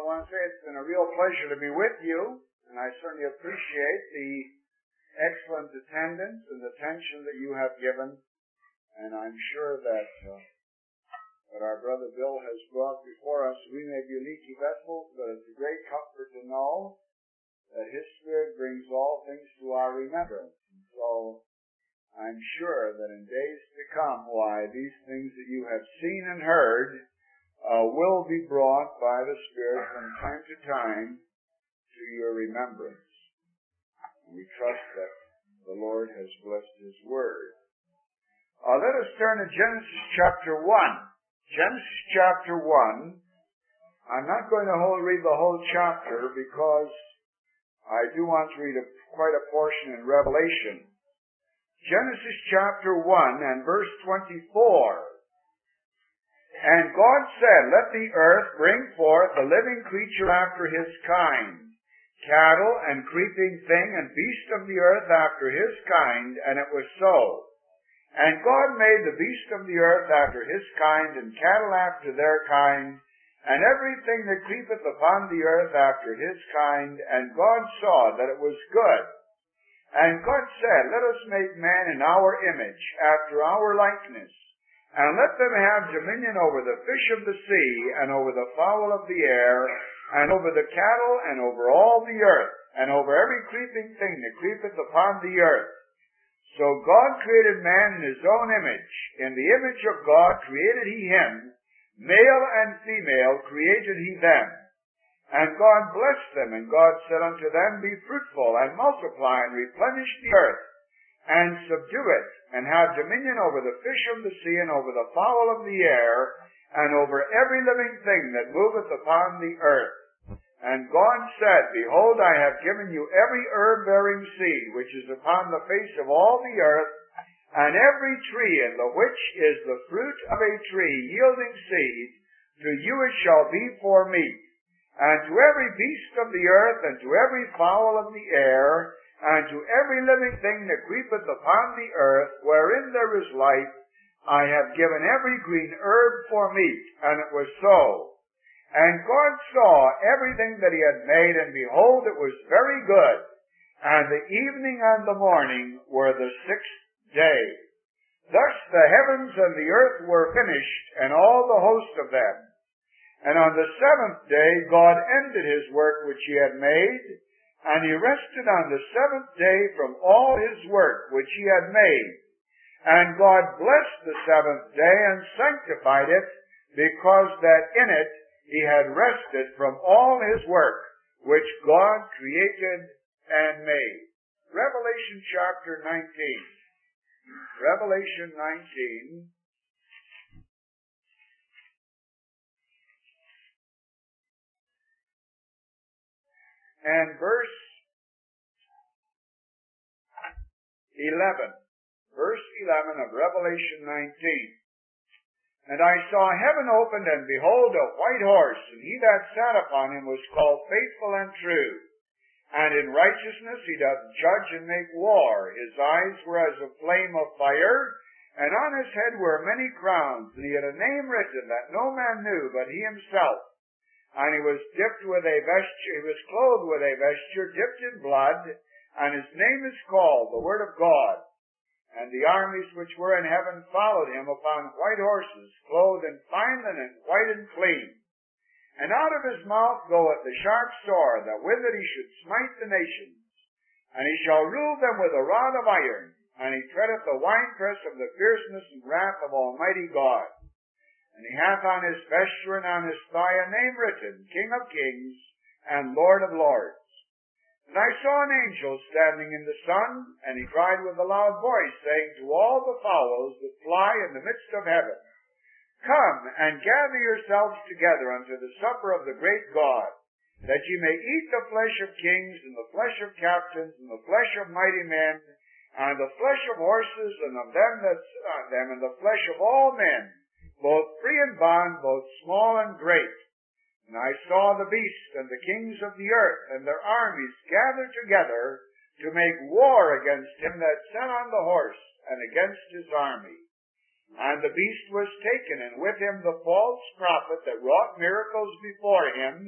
want to say it's been a real pleasure to be with you, and I certainly appreciate the excellent attendance and attention that you have given. And I'm sure that what our brother Bill has brought before us, we may be leaky vessels, but it's a great comfort to know that His Spirit brings all things to our remembrance. And so I'm sure that in days to come, these things that you have seen and heard will be brought by the Spirit from time to time to your remembrance. And we trust that the Lord has blessed His Word. Let us turn to Genesis chapter 1. Genesis chapter 1. I'm not going to read the whole chapter because I do want to read quite a portion in Revelation. Genesis chapter 1 and verse 24. And God said, Let the earth bring forth a living creature after his kind, cattle and creeping thing and beast of the earth after his kind, and it was so. And God made the beast of the earth after his kind, and cattle after their kind, and everything that creepeth upon the earth after his kind. And God saw that it was good. And God said, Let us make man in our image, after our likeness, and let them have dominion over the fish of the sea, and over the fowl of the air, and over the cattle, and over all the earth, and over every creeping thing that creepeth upon the earth. So God created man in his own image. In the image of God created he him. Male and female created he them. And God blessed them, and God said unto them, Be fruitful, and multiply, and replenish the earth, and subdue it, and have dominion over the fish of the sea, and over the fowl of the air, and over every living thing that moveth upon the earth. And God said, Behold, I have given you every herb-bearing seed which is upon the face of all the earth, and every tree in the which is the fruit of a tree yielding seed, to you it shall be for meat. And to every beast of the earth, and to every fowl of the air, and to every living thing that creepeth upon the earth, wherein there is life, I have given every green herb for meat. And it was so. And God saw everything that he had made, and behold, it was very good. And the evening and the morning were the sixth day. Thus the heavens and the earth were finished, and all the host of them. And on the seventh day God ended his work which he had made, and he rested on the seventh day from all his work which he had made. And God blessed the seventh day and sanctified it, because that in it he had rested from all his work which God created and made. Revelation chapter 19. Revelation 19. And verse 11. Verse 11 of Revelation 19. And I saw heaven opened, and behold, a white horse, and he that sat upon him was called Faithful and True. And in righteousness he doth judge and make war. His eyes were as a flame of fire, and on his head were many crowns. And he had a name written that no man knew but he himself. And he was dipped with a vesture, he was clothed with a vesture dipped in blood, and his name is called the Word of God. And the armies which were in heaven followed him upon white horses, clothed in fine linen, white and clean. And out of his mouth goeth the sharp sword, that with it he should smite the nations. And he shall rule them with a rod of iron, and he treadeth the winepress of the fierceness and wrath of Almighty God. And he hath on his vesture and on his thigh a name written, King of Kings and Lord of Lords. And I saw an angel standing in the sun, and he cried with a loud voice, saying to all the fowls that fly in the midst of heaven, Come and gather yourselves together unto the supper of the great God, that ye may eat the flesh of kings, and the flesh of captains, and the flesh of mighty men, and the flesh of horses, and of them that sit on them, and the flesh of all men, both free and bond, both small and great. And I saw the beast and the kings of the earth and their armies gathered together to make war against him that sat on the horse and against his army. And the beast was taken, and with him the false prophet that wrought miracles before him,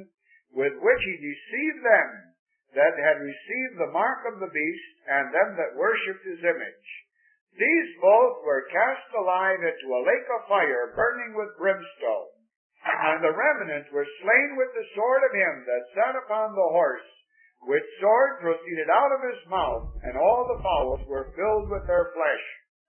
with which he deceived them that had received the mark of the beast, and them that worshipped his image. These both were cast alive into a lake of fire, burning with brimstone. And the remnant were slain with the sword of him that sat upon the horse, which sword proceeded out of his mouth, and all the fowls were filled with their flesh.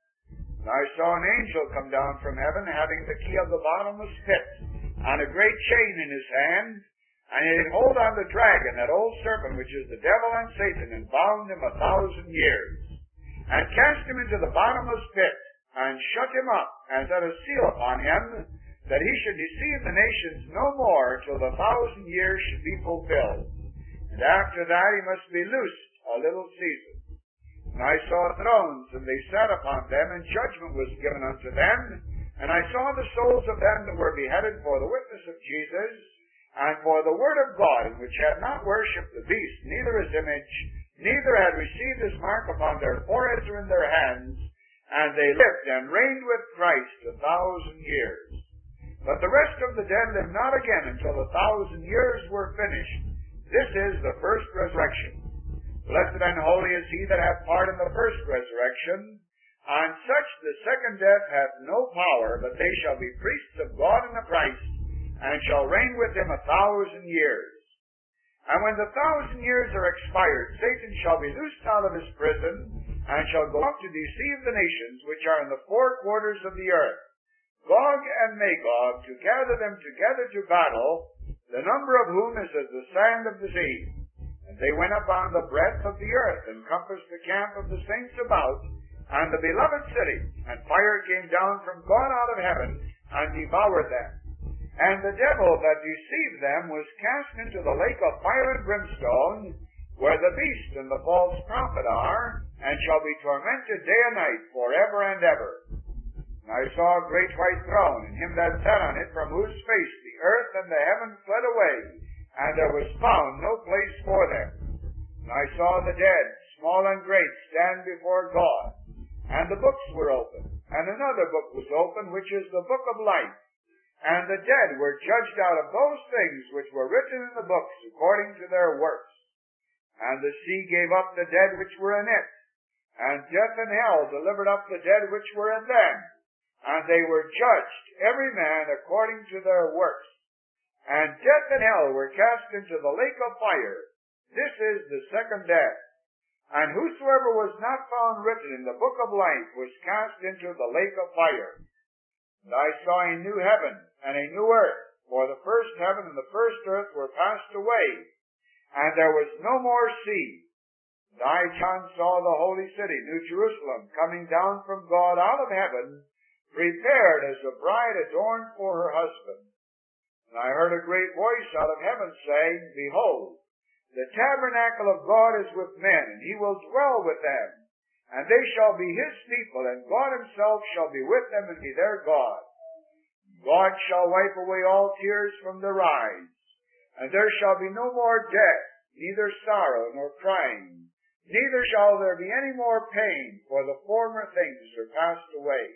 And I saw an angel come down from heaven, having the key of the bottomless pit, and a great chain in his hand, and he had hold on the dragon, that old serpent, which is the devil and Satan, and bound him 1,000 years, and cast him into the bottomless pit, and shut him up, and set a seal upon him, that he should deceive the nations no more till the 1,000 years should be fulfilled. And after that he must be loosed a little season. And I saw thrones, and they sat upon them, and judgment was given unto them. And I saw the souls of them that were beheaded for the witness of Jesus, and for the word of God, which had not worshipped the beast, neither his image, neither had received his mark upon their foreheads or in their hands, and they lived and reigned with Christ 1,000 years. But the rest of the dead lived not again until the 1,000 years were finished. This is the first resurrection. Blessed and holy is he that hath part in the first resurrection. On such the second death hath no power, but they shall be priests of God and of Christ, and shall reign with him 1,000 years. And when the 1,000 years are expired, Satan shall be loosed out of his prison, and shall go out to deceive the nations which are in the four quarters of the earth, Gog and Magog, to gather them together to battle, the number of whom is as the sand of the sea. And they went upon the breadth of the earth, and compassed the camp of the saints about, and the beloved city, and fire came down from God out of heaven, and devoured them. And the devil that deceived them was cast into the lake of fire and brimstone, where the beast and the false prophet are, and shall be tormented day and night forever and ever. And I saw a great white throne, and him that sat on it, from whose face the earth and the heaven fled away, and there was found no place for them. And I saw the dead, small and great, stand before God, and the books were opened, and another book was opened, which is the book of life. And the dead were judged out of those things which were written in the books according to their works. And the sea gave up the dead which were in it, and death and hell delivered up the dead which were in them. And they were judged, every man according to their works. And death and hell were cast into the lake of fire. This is the second death. And whosoever was not found written in the book of life was cast into the lake of fire. And I saw a new heaven and a new earth, for the first heaven and the first earth were passed away, and there was no more sea. And I, John, saw the holy city, New Jerusalem, coming down from God out of heaven, prepared as a bride adorned for her husband. And I heard a great voice out of heaven saying, Behold, the tabernacle of God is with men, and he will dwell with them. And they shall be his people, and God himself shall be with them and be their God. God shall wipe away all tears from their eyes, and there shall be no more death, neither sorrow nor crying, neither shall there be any more pain, for the former things are passed away.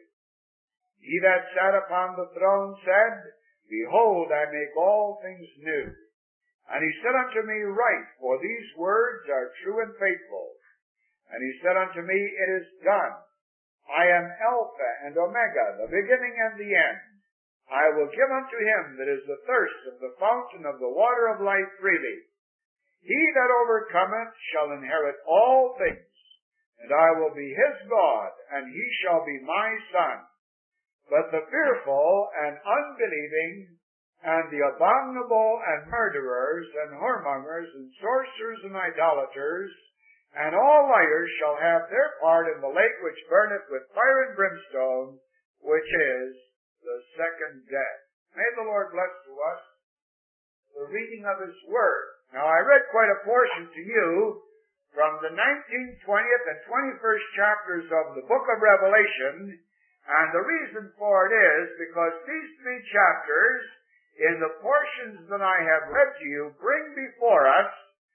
He that sat upon the throne said, Behold, I make all things new. And he said unto me, Write, for these words are true and faithful. And he said unto me, It is done. I am Alpha and Omega, the beginning and the end. I will give unto him that is the thirst of the fountain of the water of life freely. He that overcometh shall inherit all things, and I will be his God, and he shall be my son. But the fearful and unbelieving, and the abominable and murderers, and whoremongers, and sorcerers, and idolaters, and all liars shall have their part in the lake which burneth with fire and brimstone, which is the second death. May the Lord bless to us the reading of his word. Now, I read quite a portion to you from the 19th, 20th, and 21st chapters of the book of Revelation, and the reason for it is because these three chapters, in the portions that I have read to you, bring before us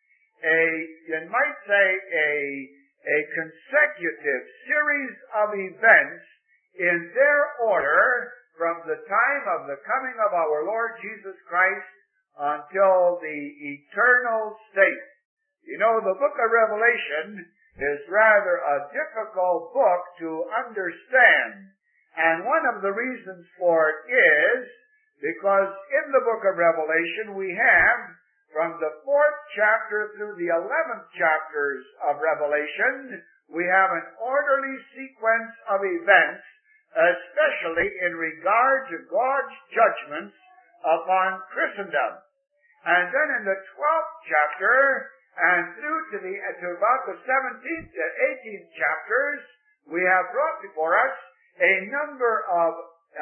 you might say, a consecutive series of events in their order from the time of the coming of our Lord Jesus Christ until the eternal state. You know, the book of Revelation is rather a difficult book to understand. And one of the reasons for it is because in the book of Revelation we have from the 4th chapter through the 11th chapters of Revelation, we have an orderly sequence of events, especially in regard to God's judgments upon Christendom. And then in the 12th chapter and through to about the 17th and 18th chapters, we have brought before us a number of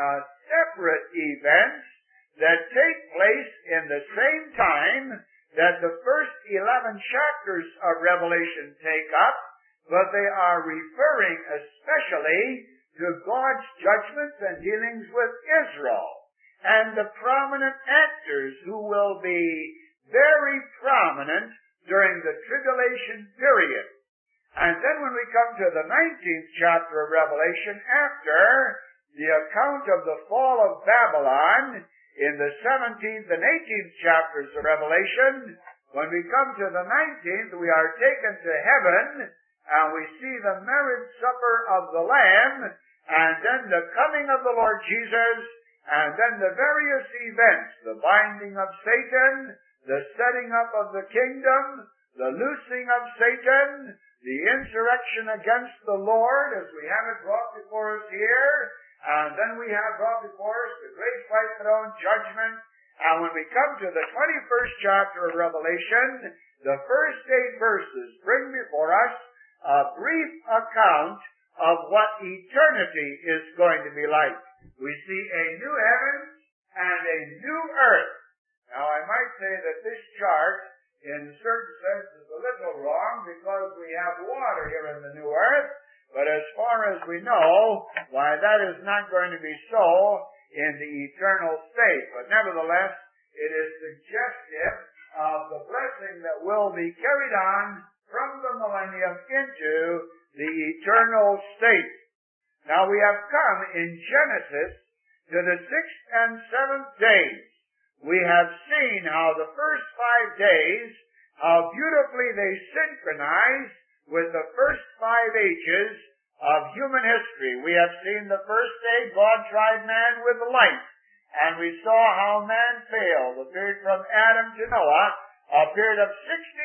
separate events that take place in the same time that the first 11 chapters of Revelation take up, but they are referring especially to God's judgments and dealings with Israel and the prominent actors who will be very prominent during the tribulation period. And then when we come to the 19th chapter of Revelation, after the account of the fall of Babylon, in the 17th and 18th chapters of Revelation, when we come to the 19th, we are taken to heaven, and we see the marriage supper of the Lamb, and then the coming of the Lord Jesus, and then the various events, the binding of Satan, the setting up of the kingdom, the loosing of Satan, the insurrection against the Lord, as we have it brought before us here, and then we have brought before us the great white throne judgment. And when we come to the 21st chapter of Revelation, the first 8 verses bring before us a brief account of what eternity is going to be like. We see a new heaven and a new earth. Now I might say that this chart, in certain sense, is a little wrong because we have water here in the new earth. But as far as we know, why, that is not going to be so in the eternal state. But nevertheless, it is suggestive of the blessing that will be carried on from the millennium into the eternal state. Now we have come in Genesis to the 6th and 7th days. We have seen how the first 5 days, how beautifully they synchronize with the first 5 ages of human history. We have seen the first day God tried man with light, and we saw how man failed. The period from Adam to Noah, a period of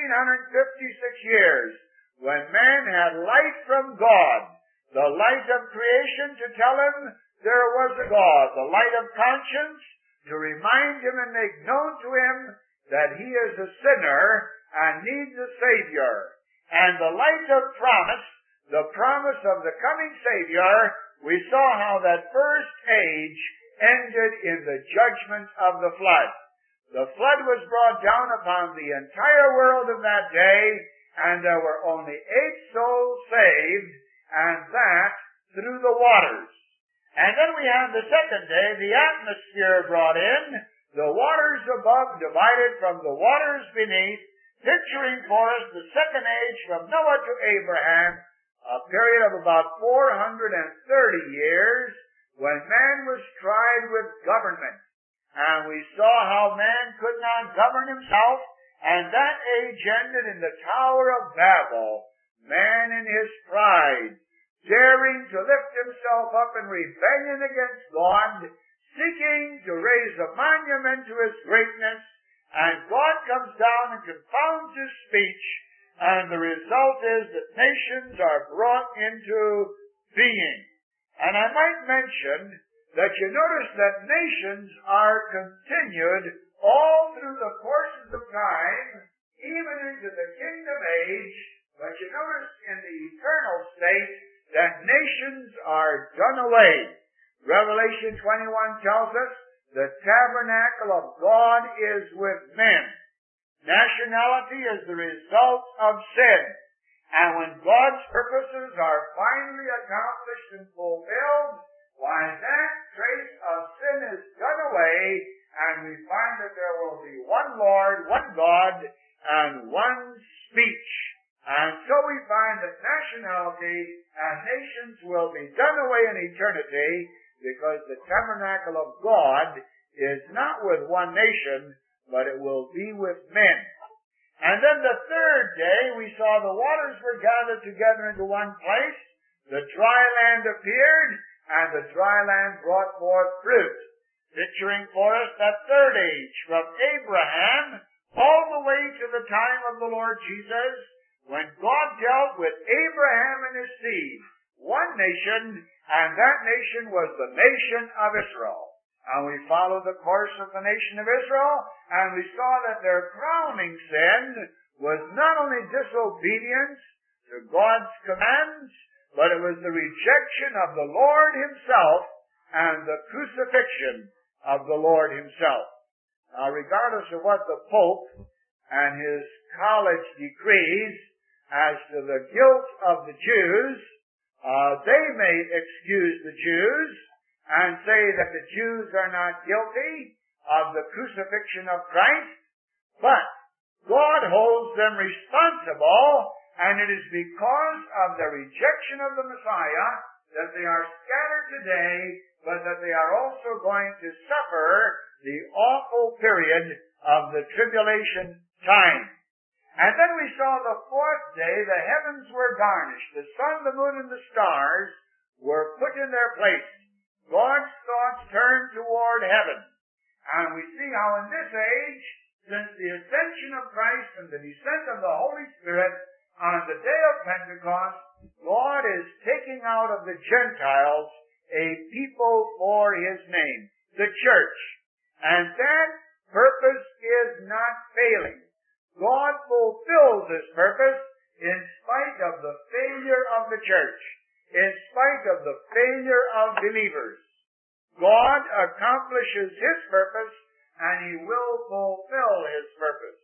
1656 years, when man had light from God, the light of creation to tell him there was a God, the light of conscience to remind him and make known to him that he is a sinner and needs a Savior, and the light of promise, the promise of the coming Savior. We saw how that first age ended in the judgment of the flood. The flood was brought down upon the entire world of that day, and there were only 8 souls saved, and that through the waters. And then we have the second day, the atmosphere brought in, the waters above divided from the waters beneath, picturing for us the second age from Noah to Abraham, a period of about 430 years when man was tried with government. And we saw how man could not govern himself, and that age ended in the Tower of Babel. Man in his pride, daring to lift himself up in rebellion against God, seeking to raise a monument to his greatness, and God comes down and confounds his speech, and the result is that nations are brought into being. And I might mention that you notice that nations are continued all through the courses of time, even into the kingdom age, but you notice in the eternal state that nations are done away. Revelation 21 tells us the tabernacle of God is with men. Nationality is the result of sin. And when God's purposes are finally accomplished and fulfilled, why, that trace of sin is done away, and we find that there will be one Lord, one God, and one speech. And so we find that nationality and nations will be done away in eternity, because the tabernacle of God is not with one nation, but it will be with men. And then the third day we saw the waters were gathered together into one place, the dry land appeared, and the dry land brought forth fruit, picturing for us that third age from Abraham all the way to the time of the Lord Jesus, when God dealt with Abraham and his seed, one nation, and that nation was the nation of Israel. And we followed the course of the nation of Israel, and we saw that their crowning sin was not only disobedience to God's commands, but it was the rejection of the Lord himself and the crucifixion of the Lord himself. Now, regardless of what the Pope and his college decrees as to the guilt of the Jews, they may excuse the Jews and say that the Jews are not guilty of the crucifixion of Christ, but God holds them responsible, and it is because of the rejection of the Messiah that they are scattered today, but that they are also going to suffer the awful period of the tribulation time. And then we saw the fourth day the heavens were garnished, the sun, the moon, and the stars were put in their place. God's thoughts turned toward heaven. And we see how in this age, since the ascension of Christ and the descent of the Holy Spirit on the day of Pentecost, God is taking out of the Gentiles a people for his name, the church. And that purpose is not failing. God fulfills his purpose in spite of the failure of the church, in spite of the failure of believers. God accomplishes his purpose, and he will fulfill his purpose.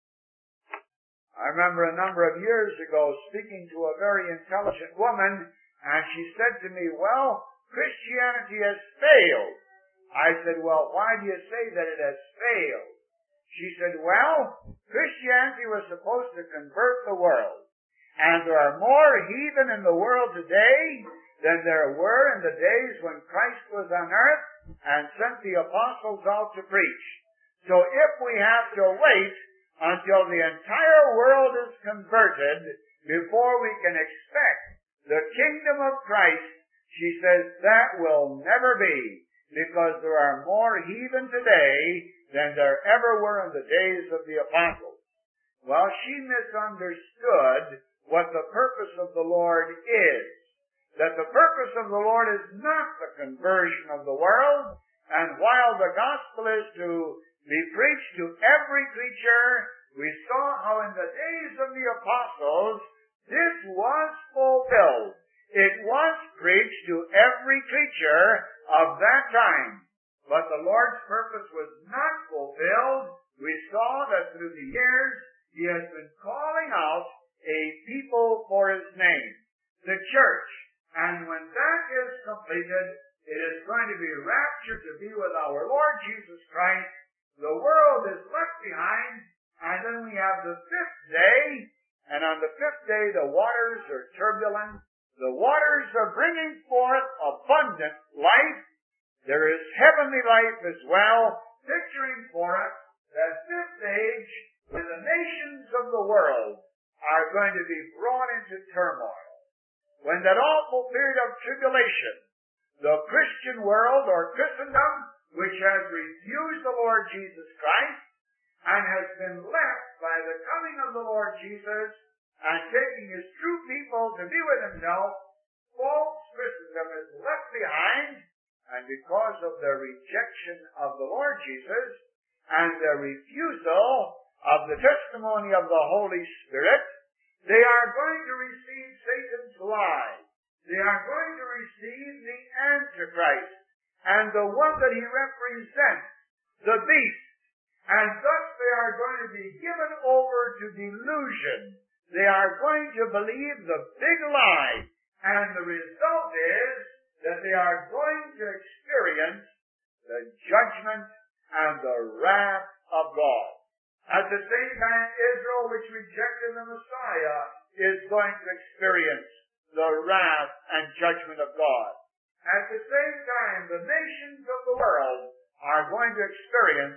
I remember a number of years ago speaking to a very intelligent woman, and she said to me, well, Christianity has failed. I said, well, why do you say that it has failed? She said, well, Christianity was supposed to convert the world, and there are more heathen in the world today than there were in the days when Christ was on earth and sent the apostles out to preach. So if we have to wait until the entire world is converted before we can expect the kingdom of Christ, she says that will never be, because there are more heathen today than there ever were in the days of the apostles. Well, she misunderstood what the purpose of the Lord is. That the purpose of the Lord is not the conversion of the world, and while the gospel is to be preached to every creature, we saw how in the days of the apostles, this was fulfilled. It was preached to every creature of that time. But the Lord's purpose was not fulfilled. We saw that through the years, he has been calling out a people for his name, the church. And when that is completed, it is going to be raptured to be with our Lord Jesus Christ. The world is left behind, and then we have the fifth day, and on the fifth day the waters are turbulent. The waters are bringing forth abundant life. There is heavenly life as well, picturing for us that fifth age when the nations of the world are going to be brought into turmoil. When that awful period of tribulation, the Christian world or Christendom, which has refused the Lord Jesus Christ and has been left by the coming of the Lord Jesus and taking his true people to be with himself, false Christendom is left behind, and because of their rejection of the Lord Jesus and their refusal of the testimony of the Holy Spirit, they are going to receive Satan's lie. They are going to receive the Antichrist and the one that he represents, the beast. And thus they are going to be given over to delusion. They are going to believe the big lie. And the result is that they are going to experience the judgment and the wrath of God. At the same time, Israel, which rejected the Messiah, is going to experience the wrath and judgment of God. At the same time, the nations of the world are going to experience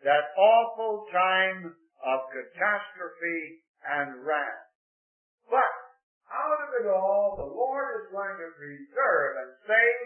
that awful time of catastrophe and wrath. But out of it all, the Lord is going to preserve and save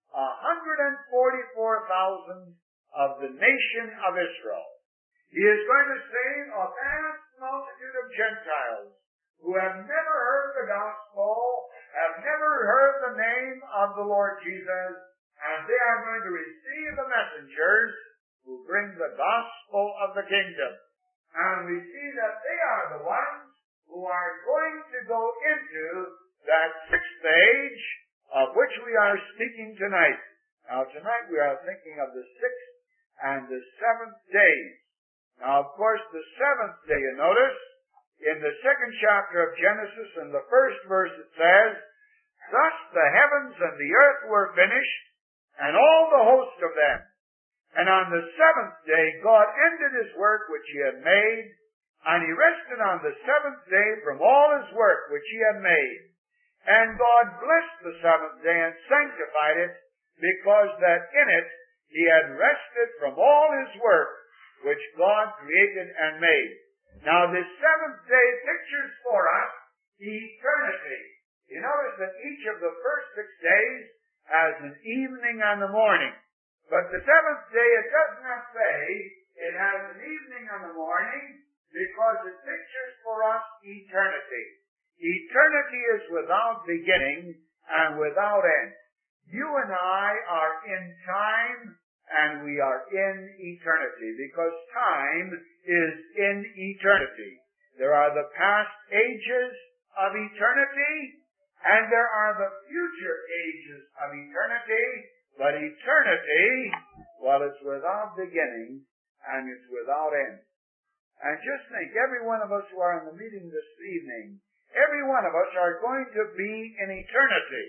144,000 of the nation of Israel. He is going to save a vast multitude of Gentiles who have never heard the gospel, have never heard the name of the Lord Jesus, and they are going to receive the messengers who bring the gospel of the kingdom. And we see that they are the ones who are going to go into that sixth age of which we are speaking tonight. Now tonight we are thinking of the sixth and the seventh days. Now of course the seventh day, you notice, in the second chapter of Genesis, in the first verse it says, "Thus the heavens and the earth were finished, and all the host of them. And on the seventh day God ended his work which he had made, and he rested on the seventh day from all his work which he had made. And God blessed the seventh day and sanctified it, because that in it he had rested from all his work which God created and made." Now this seventh day pictures for us eternity. You notice that each of the first 6 days has an evening and a morning. But the seventh day, it does not say it has an evening and a morning, because it pictures for us eternity. Eternity is without beginning and without end. You and I are in time and we are in eternity, because time is in eternity. There are the past ages of eternity and there are the future ages of eternity, but eternity, well, it's without beginning and it's without end. And just think, every one of us who are in the meeting this evening, every one of us are going to be in eternity.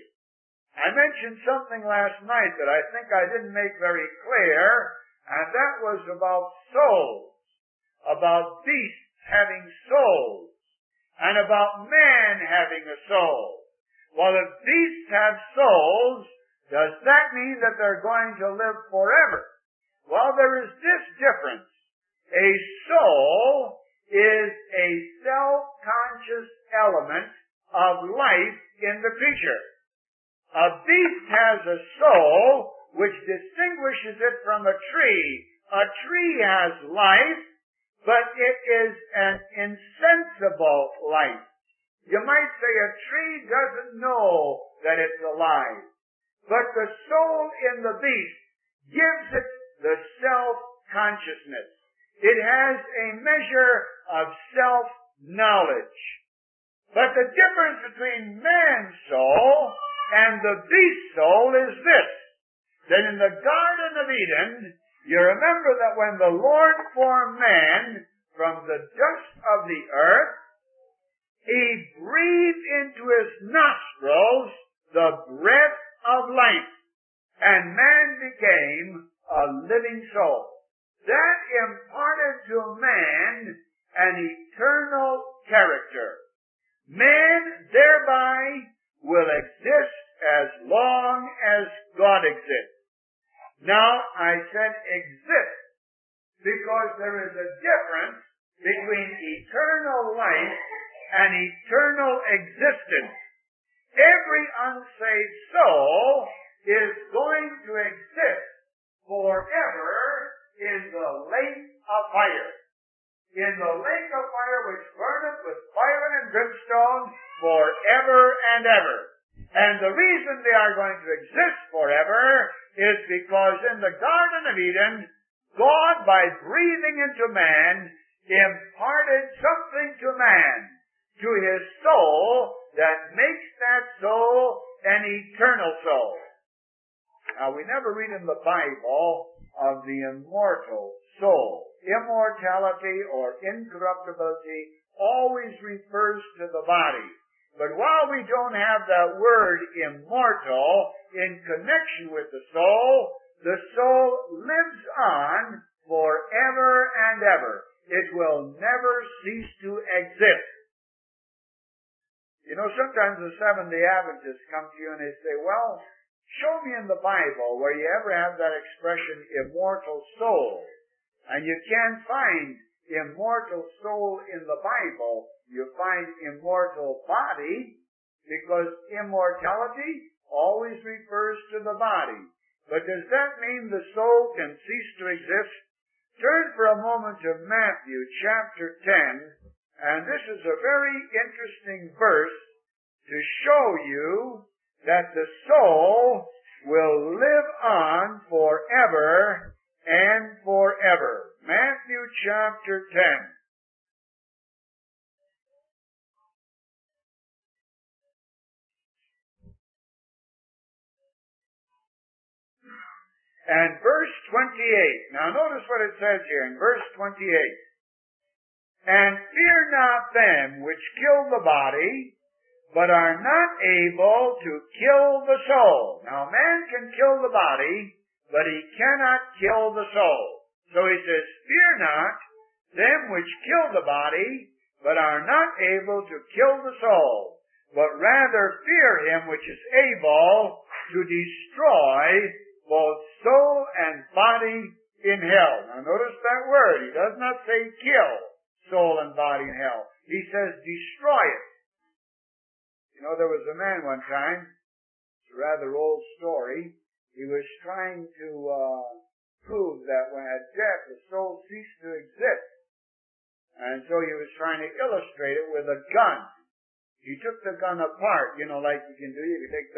I mentioned something last night that I think I didn't make very clear, and that was about souls, about beasts having souls, and about man having a soul. Well, if beasts have souls, does that mean that they're going to live forever? Well, there is this difference. A soul is a self-conscious element of life in the creature. A beast has a soul which distinguishes it from a tree. A tree has life, but it is an insensible life. You might say a tree doesn't know that it's alive, but the soul in the beast gives it the self-consciousness. It has a measure of self-knowledge. But the difference between man's soul and the beast's soul is this: that in the Garden of Eden, you remember that when the Lord formed man from the dust of the earth, he breathed into his nostrils the breath of life, and man became a living soul. That imparted to man an eternal character. Man thereby will exist as long as God exists. Now, I said exist because there is a difference between eternal life and eternal existence. Every unsaved soul is going to exist forever in the lake of fire. In the lake of fire which burneth with fire and brimstone forever and ever. And the reason they are going to exist forever is because in the Garden of Eden, God, by breathing into man, imparted something to man, to his soul, that makes that soul an eternal soul. Now, we never read in the Bible of the immortal soul. Immortality or incorruptibility always refers to the body. But while we don't have that word immortal in connection with the soul lives on forever and ever. It will never cease to exist. You know, sometimes the Seventh-day Adventists come to you and they say, well, show me in the Bible where you ever have that expression, immortal soul. And you can't find immortal soul in the Bible. You find immortal body, because immortality always refers to the body. But does that mean the soul can cease to exist? Turn for a moment to Matthew chapter 10, and this is a very interesting verse to show you that the soul will live on forever and forever. Matthew chapter 10. And verse 28. Now notice what it says here in verse 28. And fear not them which kill the body, but are not able to kill the soul. Now man can kill the body, but he cannot kill the soul. So he says, fear not them which kill the body, but are not able to kill the soul, but rather fear him which is able to destroy both soul and body in hell. Now notice that word. He does not say kill soul and body in hell. He says destroy it. You know, there was a man one time, it's a rather old story, he was trying to prove that when at death the soul ceased to exist. And so he was trying to illustrate it with a gun. He took the gun apart, you know, like you can do. You can take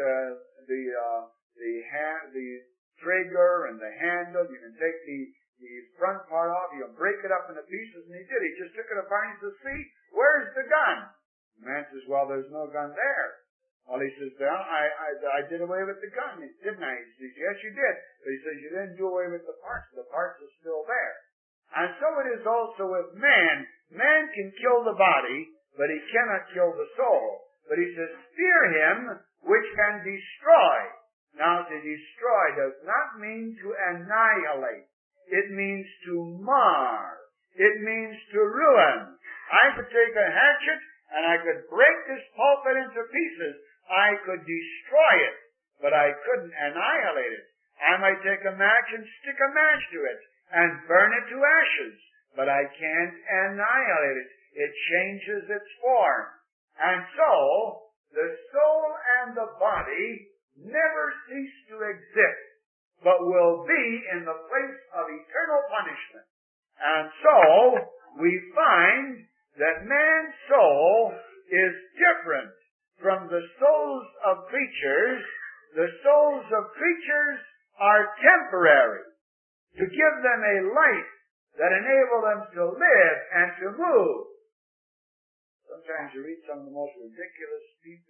the trigger and the handle. You can take the front part off. You can break it up into pieces, and he did. He just took it apart and he says, "See, where's the gun?" The man says, "Well, there's no gun there." Well, he says, "Well, I did away with the gun, didn't I?" He says, "Yes, you did." But he says, "You didn't do away with the parts. The parts are still there." And so it is also with man. Man can kill the body, but he cannot kill the soul. But he says, fear him which can destroy. Now, to destroy does not mean to annihilate. It means to mar. It means to ruin. I could take a hatchet and I could break this pulpit into pieces. I could destroy it, but I couldn't annihilate it. I might take a match and stick a match to it and burn it to ashes, but I can't annihilate it. It changes its form. And so, the soul and the body never cease to exist, but will be in the place of eternal punishment. And so, we find that man's soul is different from the souls of creatures. The souls of creatures are temporary, to give them a life that enable them to live and to move. Sometimes you read some of the most ridiculous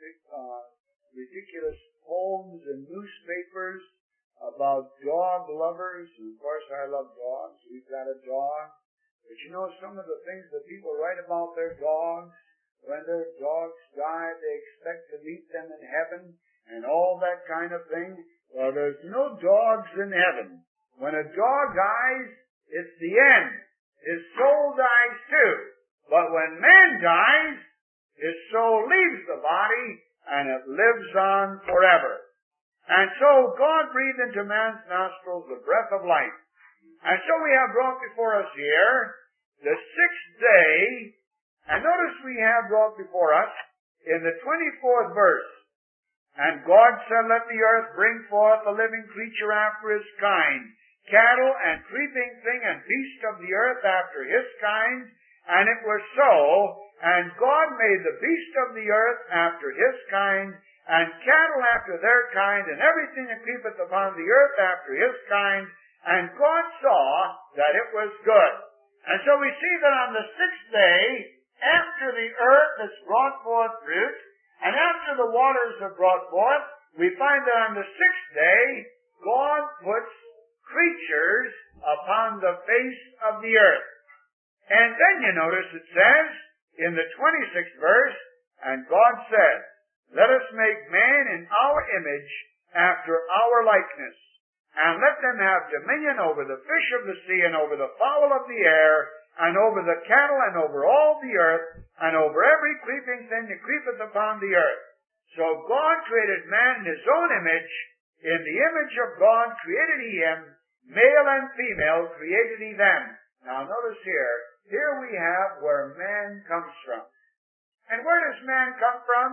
poems in newspapers about dog lovers. And of course, I love dogs. We've got a dog. But you know some of the things that people write about their dogs? When their dogs die, they expect to meet them in heaven and all that kind of thing. Well, there's no dogs in heaven. When a dog dies, it's the end. His soul dies too. But when man dies, his soul leaves the body and it lives on forever. And so God breathed into man's nostrils the breath of life. And so we have brought before us here the sixth day. And notice we have brought before us in the 24th verse. And God said, let the earth bring forth a living creature after his kind, cattle and creeping thing and beast of the earth after his kind. And it was so. And God made the beast of the earth after his kind, and cattle after their kind, and everything that creepeth upon the earth after his kind. And God saw that it was good. And so we see that on the sixth day, after the earth has brought forth fruit, and after the waters have brought forth, we find that on the sixth day, God puts creatures upon the face of the earth. And then you notice it says, in the 26th verse, and God said, let us make man in our image, after our likeness, and let them have dominion over the fish of the sea, and over the fowl of the air, and over the cattle, and over all the earth, and over every creeping thing that creepeth upon the earth. So God created man in his own image. In the image of God created he him, male and female created he them. Now notice here we have where man comes from. And where does man come from?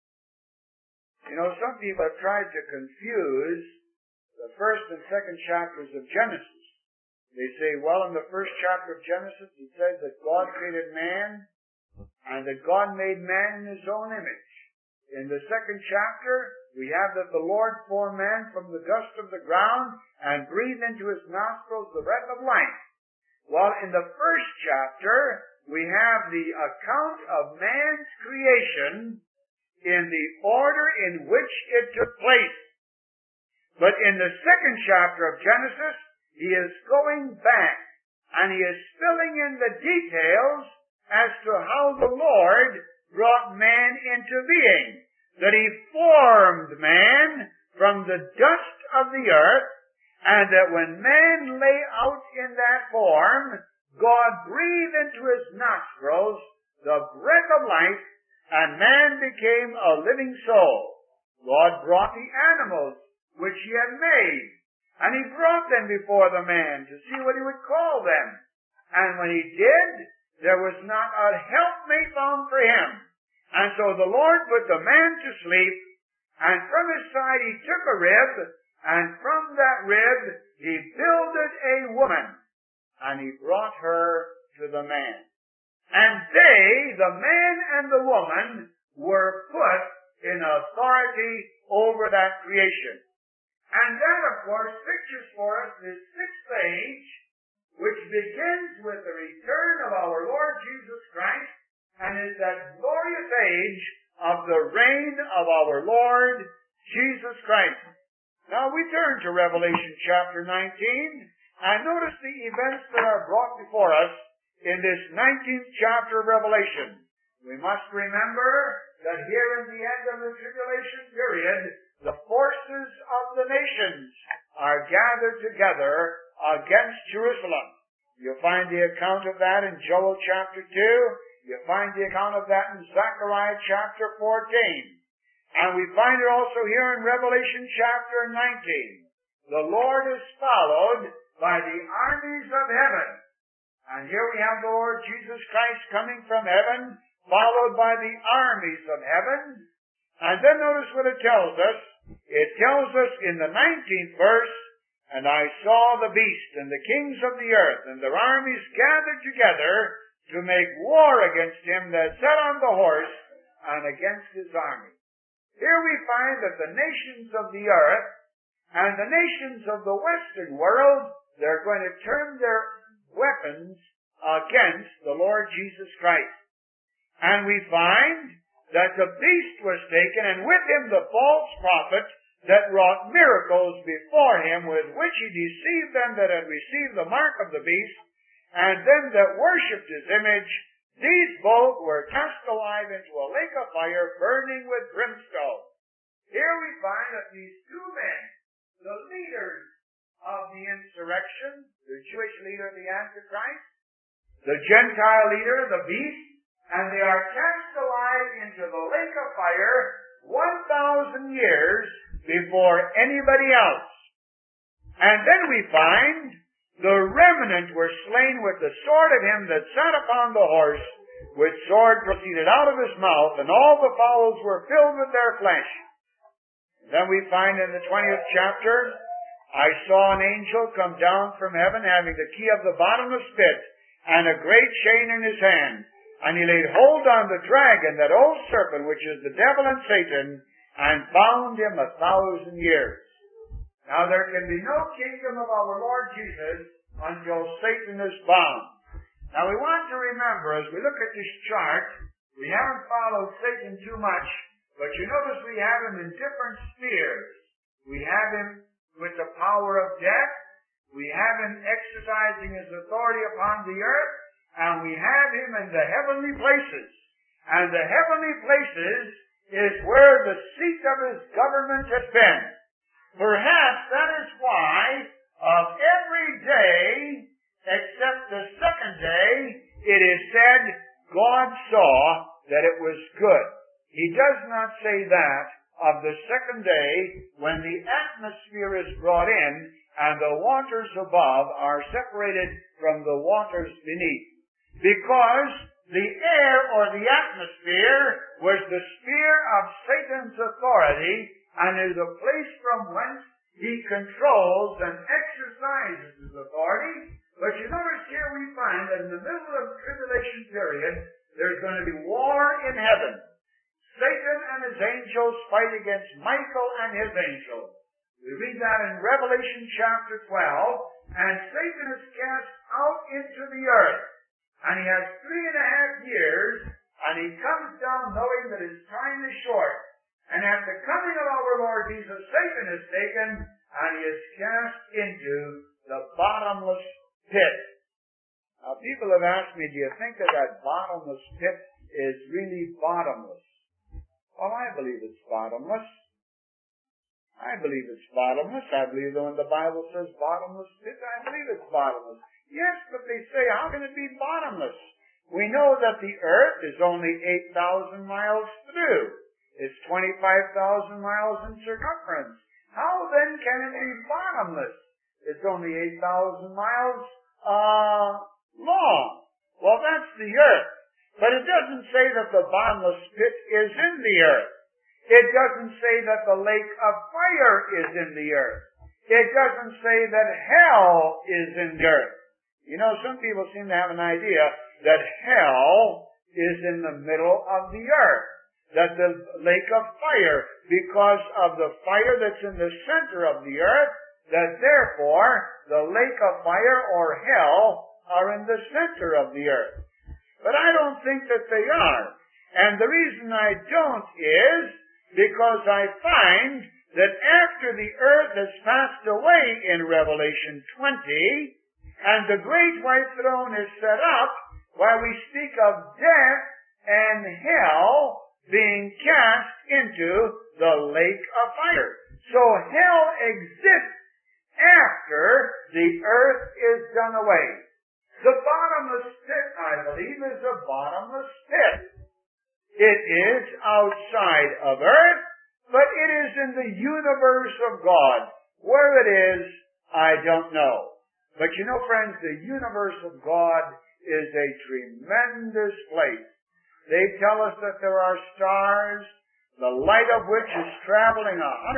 You know, some people have tried to confuse the first and second chapters of Genesis. They say, well, in the first chapter of Genesis it says that God created man and that God made man in his own image. In the second chapter, we have that the Lord formed man from the dust of the ground and breathed into his nostrils the breath of life. While in the first chapter, we have the account of man's creation in the order in which it took place. But in the second chapter of Genesis, he is going back and he is filling in the details as to how the Lord brought man into being. That he formed man from the dust of the earth, and that when man lay out in that form, God breathed into his nostrils the breath of life, and man became a living soul. God brought the animals which he had made, and he brought them before the man to see what he would call them. And when he did, there was not a helpmate found for him. And so the Lord put the man to sleep, and from his side he took a rib, and from that rib he builded a woman, and he brought her to the man. And they, the man and the woman, were put in authority over that creation. And that, of course, pictures for us this sixth age, which begins with the return of our Lord Jesus Christ, and is that glorious age of the reign of our Lord Jesus Christ. Now we turn to Revelation chapter 19, and notice the events that are brought before us in this 19th chapter of Revelation. We must remember that here in the end of the tribulation period, the forces of the nations are gathered together against Jerusalem. You'll find the account of that in Joel chapter 2. You'll find the account of that in Zechariah chapter 14. And we find it also here in Revelation chapter 19. The Lord is followed by the armies of heaven. And here we have the Lord Jesus Christ coming from heaven, followed by the armies of heaven. And then notice what it tells us. It tells us in the 19th verse, and I saw the beast and the kings of the earth and their armies gathered together to make war against him that sat on the horse and against his army. Here we find that the nations of the earth and the nations of the Western world, they're going to turn their weapons against the Lord Jesus Christ. And we find that the beast was taken, and with him the false prophet that wrought miracles before him, with which he deceived them that had received the mark of the beast, and them that worshipped his image. These both were cast alive into a lake of fire, burning with brimstone. Here we find that these two men, the leaders of the insurrection, the Jewish leader, the Antichrist, the Gentile leader, the beast, and they are cast alive into the lake of fire 1,000 years before anybody else. And then we find the remnant were slain with the sword of him that sat upon the horse, which sword proceeded out of his mouth, and all the fowls were filled with their flesh. Then we find in the 20th chapter, I saw an angel come down from heaven, having the key of the bottomless pit, and a great chain in his hand. And he laid hold on the dragon, that old serpent, which is the devil and Satan, and bound him 1,000 years. Now there can be no kingdom of our Lord Jesus until Satan is bound. Now we want to remember, as we look at this chart, we haven't followed Satan too much, but you notice we have him in different spheres. We have him with the power of death. We have him exercising his authority upon the earth. And we have him in the heavenly places. And the heavenly places is where the seat of his government has been. Perhaps that is why of every day, except the second day, it is said God saw that it was good. He does not say that of the second day when the atmosphere is brought in and the waters above are separated from the waters beneath, because the air or the atmosphere was the sphere of Satan's authority and is a place from whence he controls and exercises his authority. But you notice here we find that in the middle of the tribulation period, there's going to be war in heaven. Satan and his angels fight against Michael and his angels. We read that in Revelation chapter 12, and Satan is cast out into the earth. And he has 3.5 years, and he comes down knowing that his time is short. And at the coming of our Lord Jesus, Satan is taken, and he is cast into the bottomless pit. Now, people have asked me, do you think that that bottomless pit is really bottomless? Well, I believe it's bottomless. I believe it's bottomless. I believe that when the Bible says bottomless pit, I believe it's bottomless. Yes, but they say, how can it be bottomless? We know that the earth is only 8,000 miles through. It's 25,000 miles in circumference. How then can it be bottomless? It's only 8,000 miles long. Well, that's the earth. But it doesn't say that the bottomless pit is in the earth. It doesn't say that the lake of fire is in the earth. It doesn't say that hell is in the earth. You know, some people seem to have an idea that hell is in the middle of the earth. That the lake of fire, because of the fire that's in the center of the earth, that therefore the lake of fire or hell are in the center of the earth. But I don't think that they are. And the reason I don't is because I find that after the earth has passed away in Revelation 20, and the great white throne is set up, while we speak of death and hell being cast into the lake of fire. So hell exists after the earth is done away. The bottomless pit, I believe, is a bottomless pit. It is outside of earth, but it is in the universe of God. Where it is, I don't know. But you know, friends, the universe of God is a tremendous place. They tell us that there are stars, the light of which is traveling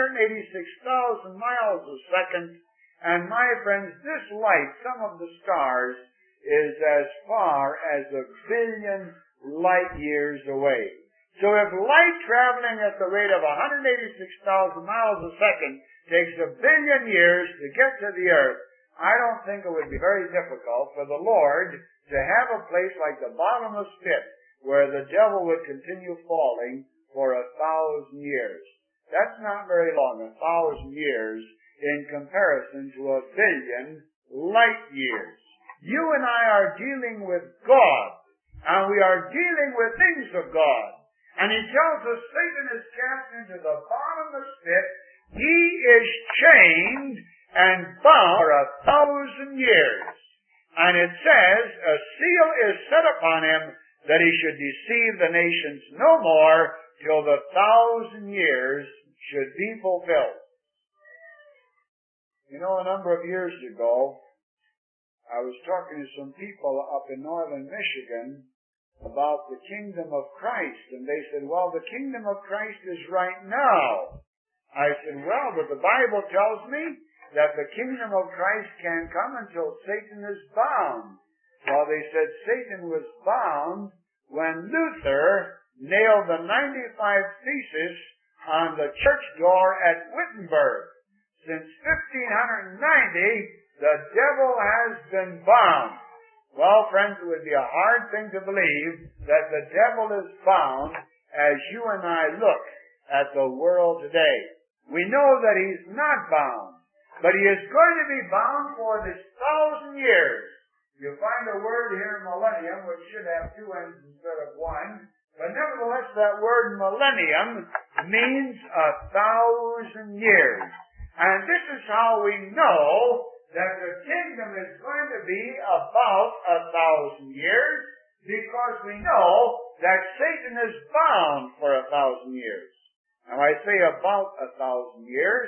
186,000 miles a second. And my friends, this light, some of the stars, is as far as 1 billion light years away. So if light traveling at the rate of 186,000 miles a second takes 1 billion years to get to the earth, I don't think it would be very difficult for the Lord to have a place like the bottomless pit where the devil would continue falling for 1,000 years. That's not very long, 1,000 years, in comparison to 1 billion light years. You and I are dealing with God, and we are dealing with things of God. And he tells us Satan is cast into the bottomless pit. He is chained and bound for 1,000 years. And it says, a seal is set upon him that he should deceive the nations no more till the 1,000 years should be fulfilled. You know, a number of years ago, I was talking to some people up in northern Michigan about the kingdom of Christ, and they said, well, the kingdom of Christ is right now. I said, well, but the Bible tells me that the kingdom of Christ can't come until Satan is bound. Well, they said Satan was bound when Luther nailed the 95 Theses on the church door at Wittenberg. Since 1590, the devil has been bound. Well, friends, it would be a hard thing to believe that the devil is bound as you and I look at the world today. We know that he's not bound, but he is going to be bound for this 1,000 years. You'll find a word here, millennium, which should have 2 ends instead of 1. But nevertheless, that word millennium means 1,000 years. And this is how we know that the kingdom is going to be about 1,000 years, because we know that Satan is bound for 1,000 years. Now I say about 1,000 years,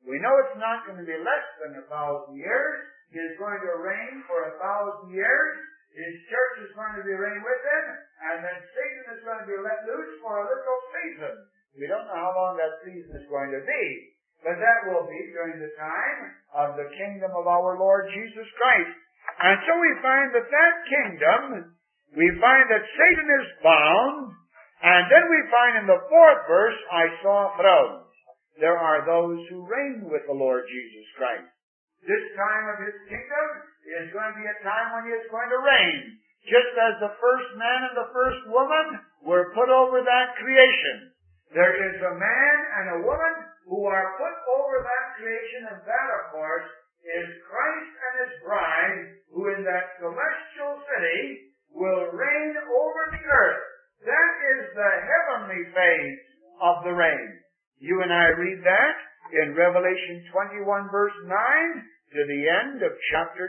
We know it's not going to be less than 1,000 years. He is going to reign for 1,000 years. His church is going to be reigned with him, and then Satan is going to be let loose for a little season. We don't know how long that season is going to be, but that will be during the time of the kingdom of our Lord Jesus Christ. And so we find that kingdom, we find that Satan is bound, and then we find in the 4th verse, I saw thrones. There are those who reign with the Lord Jesus Christ. This time of his kingdom is going to be a time when he is going to reign. Just as the first man and the first woman were put over that creation. There is a man and a woman who are put over that creation, and that, of course, is Christ and his bride, who in that celestial city will reign over the earth. That is the heavenly phase of the reign. You and I read that in Revelation 21 verse 9 to the end of chapter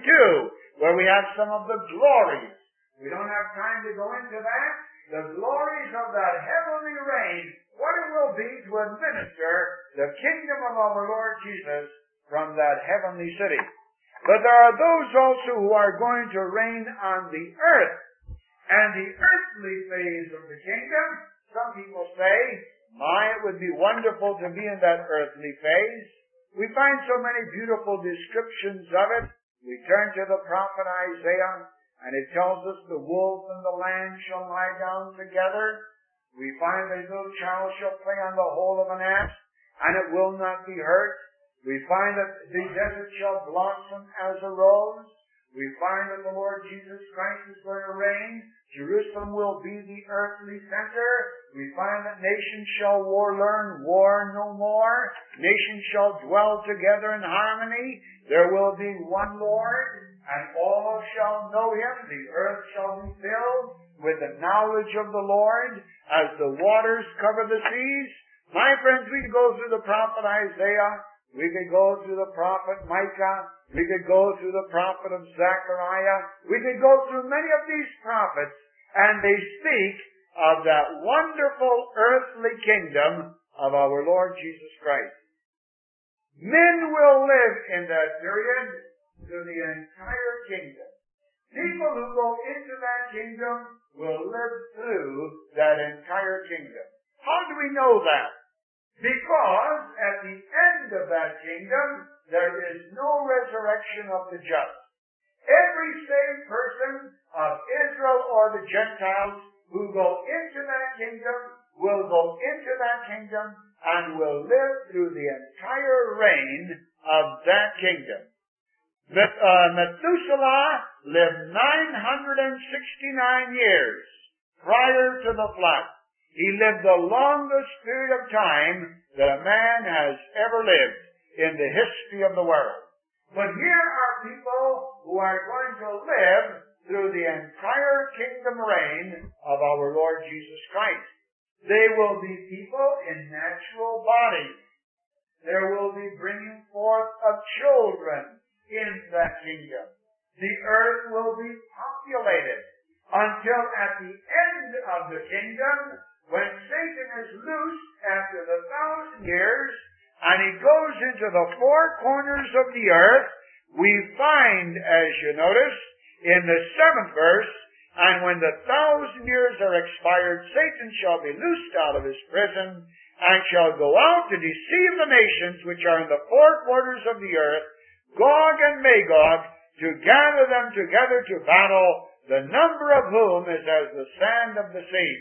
22, where we have some of the glories. We don't have time to go into that. The glories of that heavenly reign, what it will be to administer the kingdom of our Lord Jesus from that heavenly city. But there are those also who are going to reign on the earth. And the earthly phase of the kingdom, some people say, it would be wonderful to be in that earthly phase. We find so many beautiful descriptions of it. We turn to the prophet Isaiah, and it tells us the wolf and the lamb shall lie down together. We find the little child shall play on the hole of an asp, and it will not be hurt. We find that the desert shall blossom as a rose. We find that the Lord Jesus Christ is going to reign. Jerusalem will be the earthly center. We find that nations shall learn war no more. Nations shall dwell together in harmony. There will be one Lord, and all shall know him. The earth shall be filled with the knowledge of the Lord as the waters cover the seas. My friends, we could go through the prophet Isaiah. We could go through the prophet Micah. We could go through the prophet of Zechariah. We could go through many of these prophets, and they speak of that wonderful earthly kingdom of our Lord Jesus Christ. Men will live in that period through the entire kingdom. People who go into that kingdom will live through that entire kingdom. How do we know that? Because at the end of that kingdom, there is no resurrection of the just. Every saved person of Israel or the Gentiles who go into that kingdom will go into that kingdom and will live through the entire reign of that kingdom. Methuselah lived 969 years prior to the flood. He lived the longest period of time that a man has ever lived in the history of the world. But here are people who are going to live through the entire kingdom reign of our Lord Jesus Christ. They will be people in natural bodies. There will be bringing forth of children in that kingdom. The earth will be populated until at the end of the kingdom, when Satan is loosed after the 1,000 years, and he goes into the four corners of the earth, we find, as you notice, in the 7th verse, and when the 1,000 years are expired, Satan shall be loosed out of his prison, and shall go out to deceive the nations which are in the four quarters of the earth, Gog and Magog, to gather them together to battle, the number of whom is as the sand of the sea.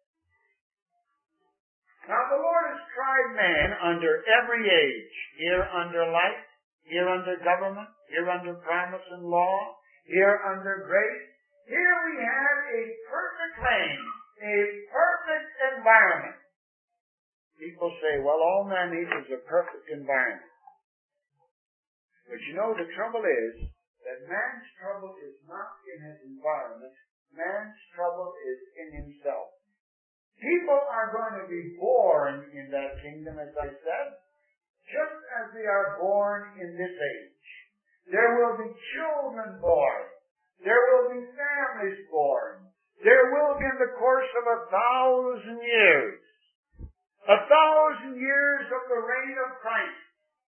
Now the Lord has tried man under every age, here under light, here under government, here under promise and law, here under grace. Here we have a perfect reign, a perfect environment. People say, well, all man needs is a perfect environment. But you know, the trouble is that man's trouble is not in his environment. Man's trouble is in himself. People are going to be born in that kingdom, as I said, just as they are born in this age. There will be children born. There will be families born. There will be, in the course of 1,000 years, 1,000 years of the reign of Christ.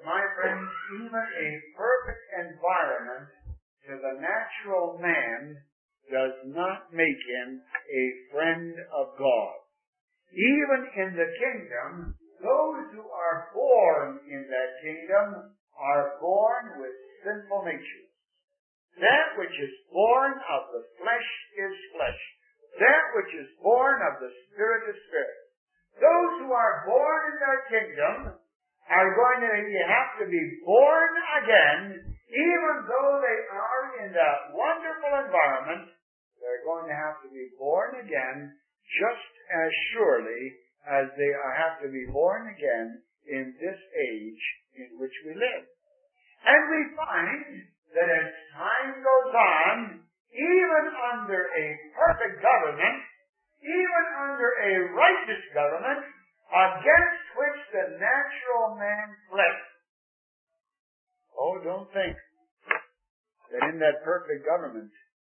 my friends, even a perfect environment to the natural man does not make him a friend of God. Even in the kingdom, those who are born in that kingdom are born with sinful natures. That which is born of the flesh is flesh. That which is born of the Spirit is spirit. Those who are born in that kingdom are going to have to be born again, even though they are in that wonderful environment. They're going to have to be born again just as surely as they have to be born again in this age in which we live. And we find that as time goes on, even under a perfect government, even under a righteous government, against which the natural man fled. Oh, don't think that in that perfect government,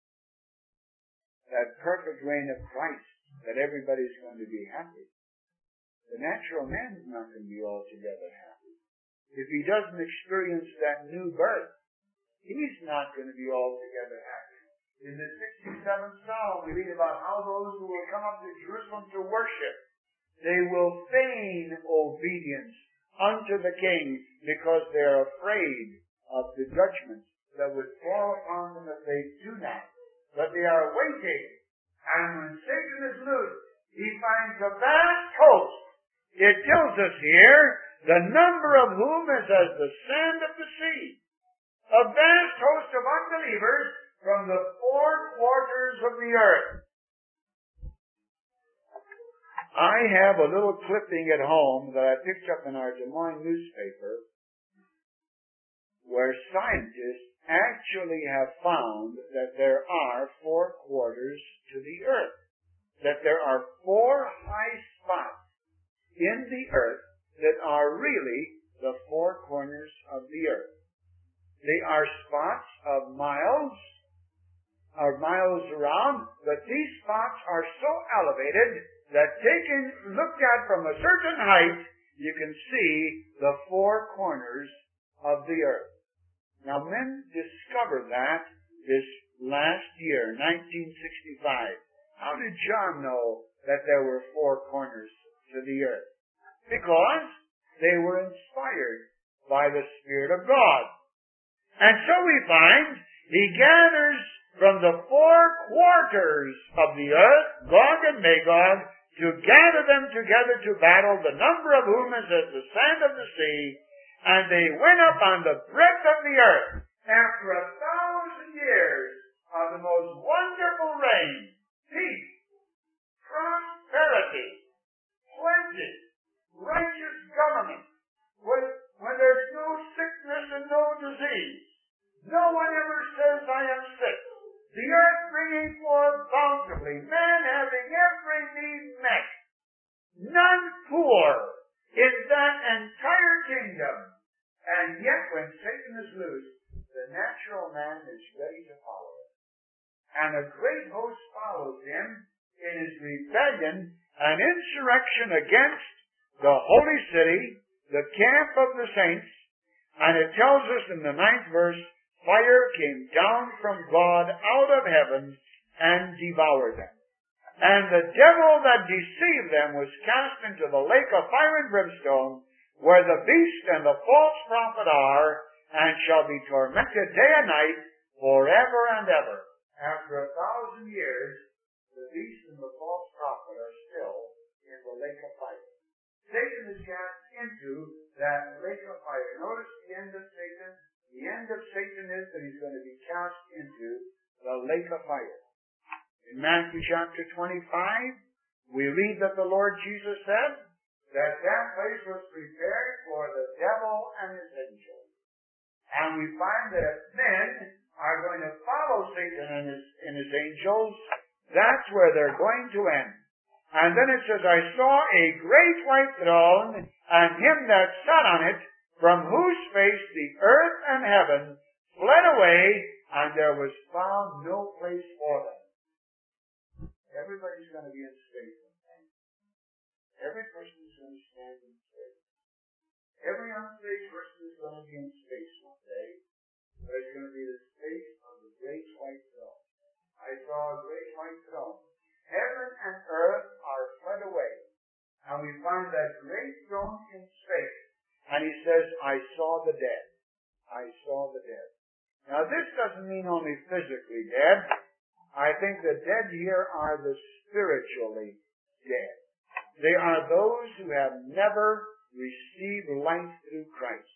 that perfect reign of Christ, that everybody's going to be happy. The natural man is not going to be altogether happy. If he doesn't experience that new birth, he's not going to be altogether happy. In the 67th Psalm, we read about how those who will come up to Jerusalem to worship, they will feign obedience unto the king because they're afraid of the judgment that would fall upon them if they do not. But they are waiting. And when Satan is loosed, he finds a vast host. It tells us here, the number of whom is as the sand of the sea. A vast host of unbelievers from the four quarters of the earth. I have a little clipping at home that I picked up in our Des Moines newspaper where scientists actually have found that there are four quarters to the earth. That there are four high spots in the earth that are really the four corners of the earth. They are spots of miles around, but these spots are so elevated that looked at from a certain height, you can see the four corners of the earth. Now, men discovered that this last year, 1965. How did John know that there were four corners to the earth? Because they were inspired by the Spirit of God. And so we find he gathers from the four quarters of the earth, Gog and Magog, to gather them together to battle, the number of whom is as the sand of the sea, and they went up on the breadth of the earth after 1,000 years of the most wonderful reign, peace, prosperity, plenty, righteous government, when there's no sickness and no disease. No one ever says, I am sick. The earth bringing forth bountifully, man having every need met, none poor in that entire kingdom. And yet when Satan is loosed, the natural man is ready to follow him. And a great host follows him in his rebellion and insurrection against the holy city, the camp of the saints. And it tells us in the 9th verse, fire came down from God out of heaven and devoured them. And the devil that deceived them was cast into the lake of fire and brimstone, where the beast and the false prophet are, and shall be tormented day and night forever and ever. After 1,000 years, the beast and the false prophet are still in the lake of fire. Satan is cast into that lake of fire. Notice the end of Satan. The end of Satan is that he's going to be cast into the lake of fire. In Matthew chapter 25, we read that the Lord Jesus said that place was prepared for the devil and his angels. And we find that if men are going to follow Satan and his angels, that's where they're going to end. And then it says, I saw a great white throne, and him that sat on it, from whose face the earth and heaven fled away, and there was found no place for them. Everybody's going to be in space. Every person is going to stand in space. Every unsaved person is going to be in space one day. There's going to be the space of the great white throne. I saw a great white throne. Heaven and earth are fled away. And we find that great throne in space. And he says, I saw the dead. I saw the dead. Now this doesn't mean only physically dead. I think the dead here are the spiritually dead. They are those who have never received life through Christ.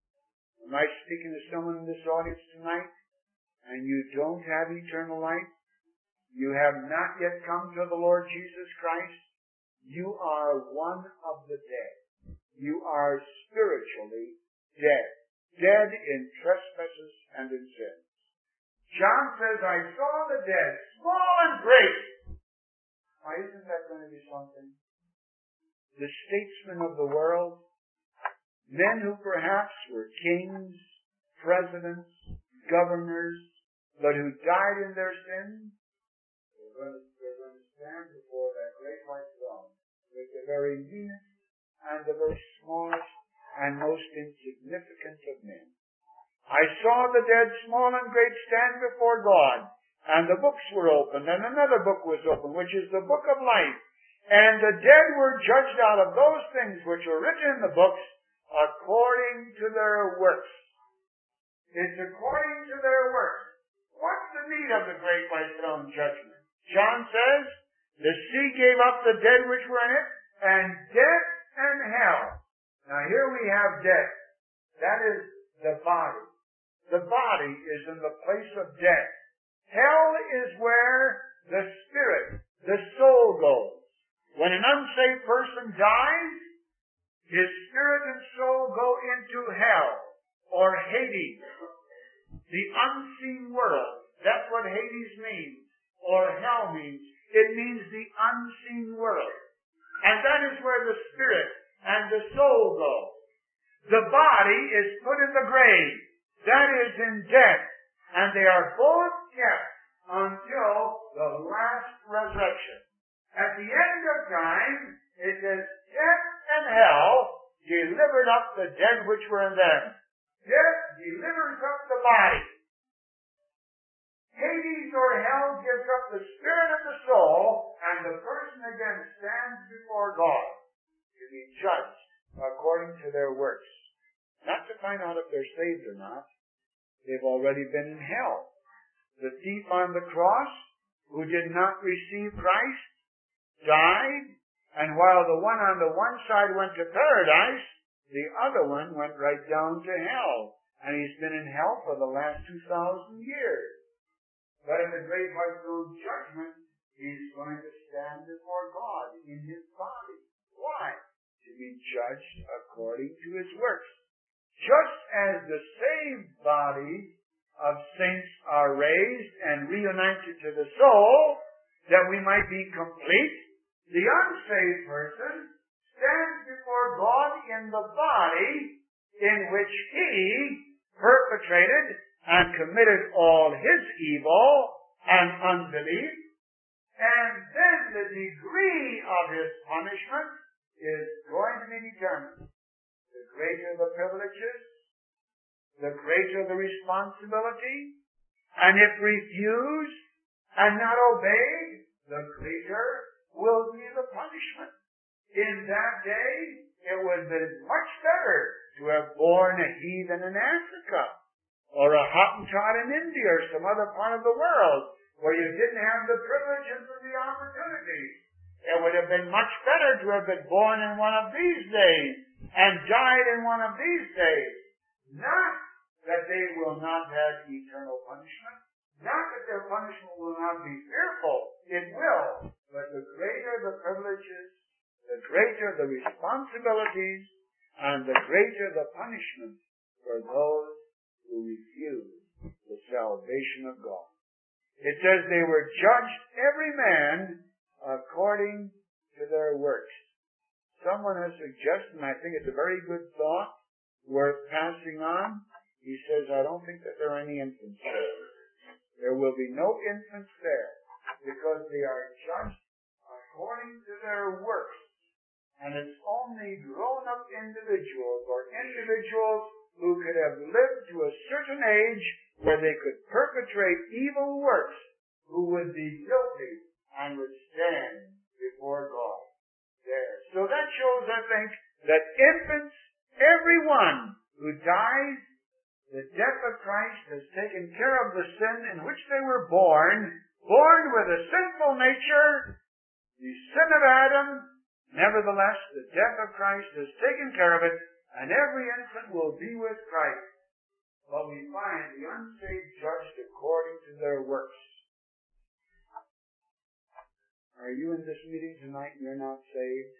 Am I speaking to someone in this audience tonight and you don't have eternal life? You have not yet come to the Lord Jesus Christ? You are one of the dead. You are spiritually dead. Dead in trespasses and in sins. John says, I saw the dead, small and great. Why, isn't that going to be something? The statesmen of the world, men who perhaps were kings, presidents, governors, but who died in their sins, they're going to stand before that great white throne with the very meanest and the very smallest and most insignificant of men. I saw the dead, small and great, stand before God, and the books were opened, and another book was opened, which is the book of life. And the dead were judged out of those things which were written in the books according to their works. It's according to their works. What's the need of the great white throne judgment? John says, the sea gave up the dead which were in it, and death and hell. Now here we have death. That is the body. The body is in the place of death. Hell is where the spirit, the soul goes. When an unsaved person dies, his spirit and soul go into hell, or Hades, the unseen world. That's what Hades means, or hell means. It means the unseen world. And that is where the spirit and the soul go. The body is put in the grave. That is in death. And they are both kept until the last resurrection. At the end of time, it says, death and hell delivered up the dead which were in them. Death delivers up the body. Hades or hell gives up the spirit and the soul, and the person again stands before God to be judged according to their works. Not to find out if they're saved or not. They've already been in hell. The thief on the cross, who did not receive Christ, died, and while the one on the one side went to paradise, the other one went right down to hell. And he's been in hell for the last 2,000 years. But in the great white throne judgment, he's going to stand before God in his body. Why? To be judged according to his works. Just as the saved bodies of saints are raised and reunited to the soul, that we might be complete, the unsaved person stands before God in the body in which he perpetrated and committed all his evil and unbelief, and then the degree of his punishment is going to be determined. The greater the privileges, the greater the responsibility, and if refused and not obeyed, the greater will be the punishment. In that day, it would have been much better to have born a heathen in Africa, or a Hottentot in India, or some other part of the world, where you didn't have the privileges or the opportunities. It would have been much better to have been born in one of these days, and died in one of these days. Not that they will not have eternal punishment, not that their punishment will not be fearful. It will. But the greater the privileges, the greater the responsibilities, and the greater the punishment for those who refuse the salvation of God. It says they were judged, every man, according to their works. Someone has suggested, and I think it's a very good thought, worth passing on. He says, I don't think that there are any infants there. There will be no infants there, because they are judged according to their works. And it's only only grown-up individuals or individuals who could have lived to a certain age where they could perpetrate evil works, who would be guilty and would stand before God there. So that shows, I think, that infants, everyone who dies, the death of Christ has taken care of the sin in which they were born with a sinful nature, the sin of Adam. Nevertheless, the death of Christ has taken care of it, and every infant will be with Christ. But we find the unsaved judged according to their works. Are you in this meeting tonight and you're not saved?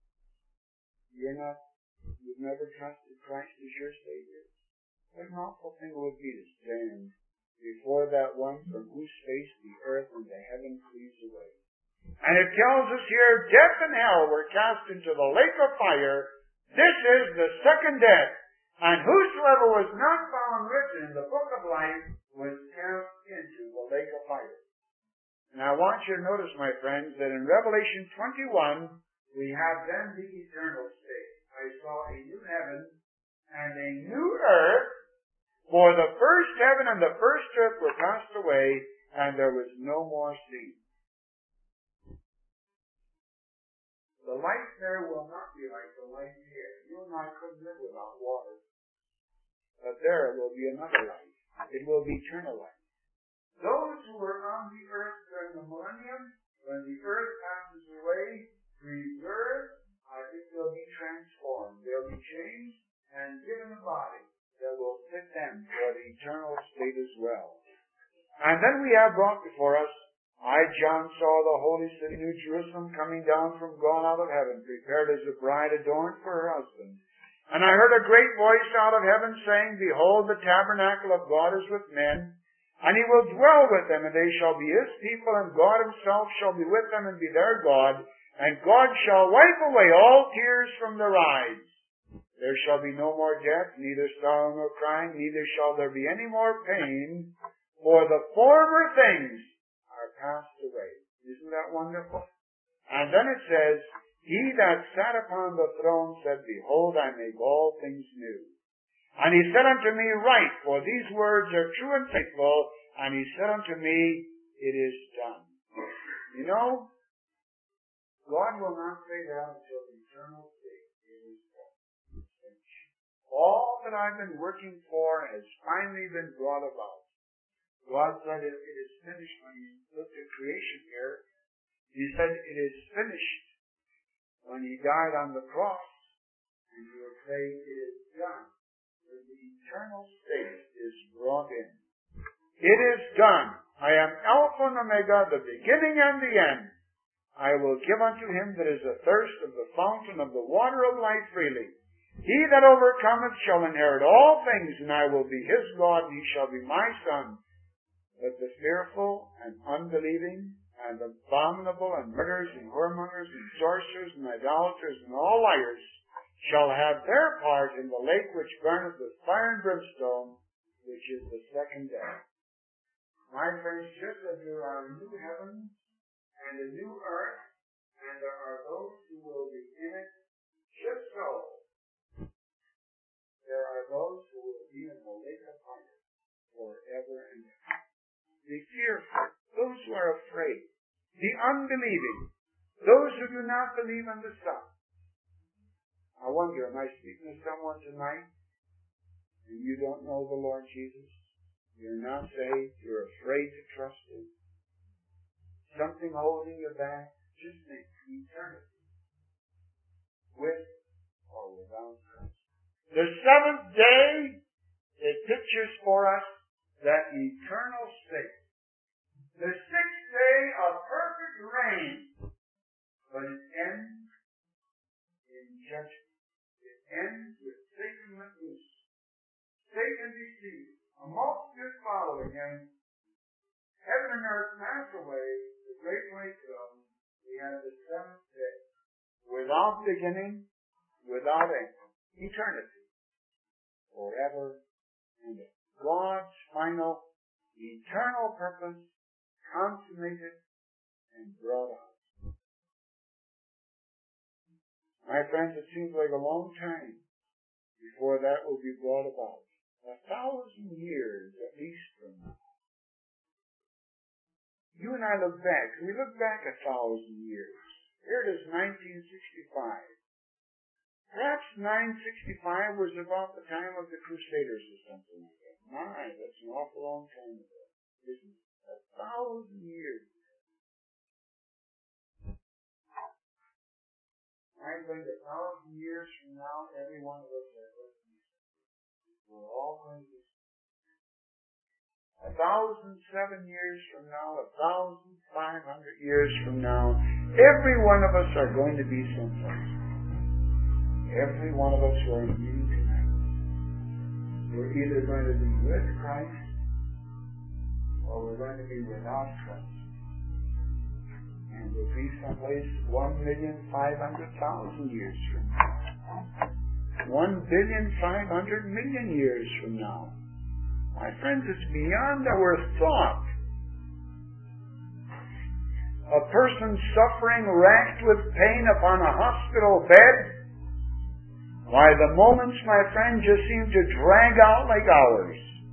You've never trusted Christ as your Savior? What an awful thing it would be to stand before that one from whose face the earth and the heaven flees away. And it tells us here, death and hell were cast into the lake of fire. This is the second death. And whosoever was not found written in the book of life was cast into the lake of fire. And I want you to notice, my friends, that in Revelation 21, we have then the eternal state. I saw a new heaven and a new earth, for the first heaven and the first earth were passed away, and there was no more sea. The life there will not be like the life here. You and I couldn't live without water. But there will be another life. It will be eternal life. Those who were on the earth during the millennium, when the earth passes away, preserved, I think they'll be transformed. They'll be changed and given a body that will fit them for the eternal state as well. And then we have brought before us, I, John, saw the holy city, New Jerusalem, coming down from God out of heaven, prepared as a bride adorned for her husband. And I heard a great voice out of heaven saying, Behold, the tabernacle of God is with men, and he will dwell with them, and they shall be his people, and God himself shall be with them and be their God, and God shall wipe away all tears from their eyes. There shall be no more death, neither sorrow nor crying, neither shall there be any more pain, for the former things are passed away. Isn't that wonderful? And then it says, He that sat upon the throne said, Behold, I make all things new. And he said unto me, Write, for these words are true and faithful. And he said unto me, It is done. You know, God will not say that until the eternal state. It is done. All that I've been working for has finally been brought about. God said it is finished when he looked at creation here. He said it is finished when he died on the cross. And he will say it is done. The eternal state is brought in. It is done. I am Alpha and Omega, the beginning and the end. I will give unto him that is athirst of the fountain of the water of life freely. He that overcometh shall inherit all things, and I will be his God, and he shall be my son. But the fearful and unbelieving and abominable and murderers and whoremongers and sorcerers and idolaters and all liars shall have their part in the lake which burneth with fire and brimstone, which is the second death. My friends, just as there are new heavens and a new earth, and there are those who will be in it, just so there are those who will be in the lake of fire forever and ever. The fearful, those who are afraid, the unbelieving, those who do not believe in the Son. I wonder, am I speaking to someone tonight and you don't know the Lord Jesus? You're not saved. You're afraid to trust him. Something holding you back. Just think, eternity. With or without Christ. The seventh day, it pictures for us that eternal state. The sixth day of perfect reign. But it ends in judgment. It ends with Satan let loose. Satan deceived. A multitude following him. Heaven and earth pass away. The great white throne. We have the seventh day. Without beginning, without end. Eternity. Forever and ever. God's final, eternal purpose, consummated and brought out. My friends, it seems like a long time before that will be brought about. 1,000 years at least from now. You and I look back. We look back 1,000 years. Here it is, 1965. Perhaps 965 was about the time of the Crusaders or something like that. My, that's an awful long time ago. Isn't it? 1,000 years. I think 1,000 years from now, every one of us are going to be. We're all going to be. 1,007 years from now, 1,500 years from now, every one of us are going to be someplace. Every one of us who are meeting tonight. We're either going to be with Christ or we're going to be without Christ. And we'll be someplace 1,500,000 years from now. 1,500,000,000 years from now. My friends, it's beyond our thought. A person suffering, racked with pain upon a hospital bed, why, the moments, my friend, just seem to drag out like hours.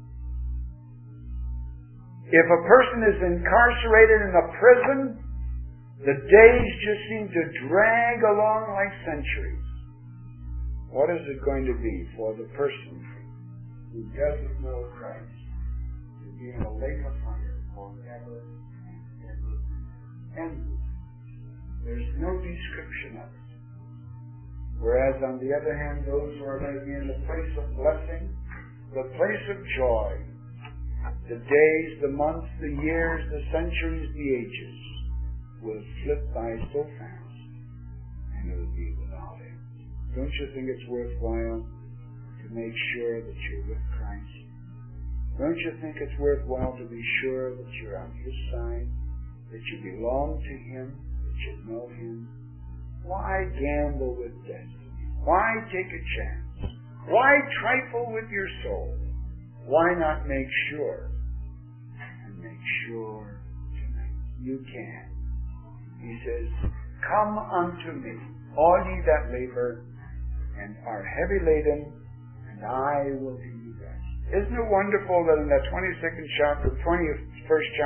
If a person is incarcerated in a prison, the days just seem to drag along like centuries. What is it going to be for the person who doesn't know Christ to be in a lake of fire forever and ever and ever? There's no description of it. Whereas, on the other hand, those who are going to be in the place of blessing, the place of joy, the days, the months, the years, the centuries, the ages will slip by so fast, and it will be without end. Don't you think it's worthwhile to make sure that you're with Christ? Don't you think it's worthwhile to be sure that you're on His side, that you belong to Him, that you know Him? Why gamble with destiny? Why take a chance? Why trifle with your soul? Why not make sure? And make sure tonight. You can. He says, "Come unto me, all ye that labor and are heavy laden, and I will give you rest." Isn't it wonderful that in the 21st chapter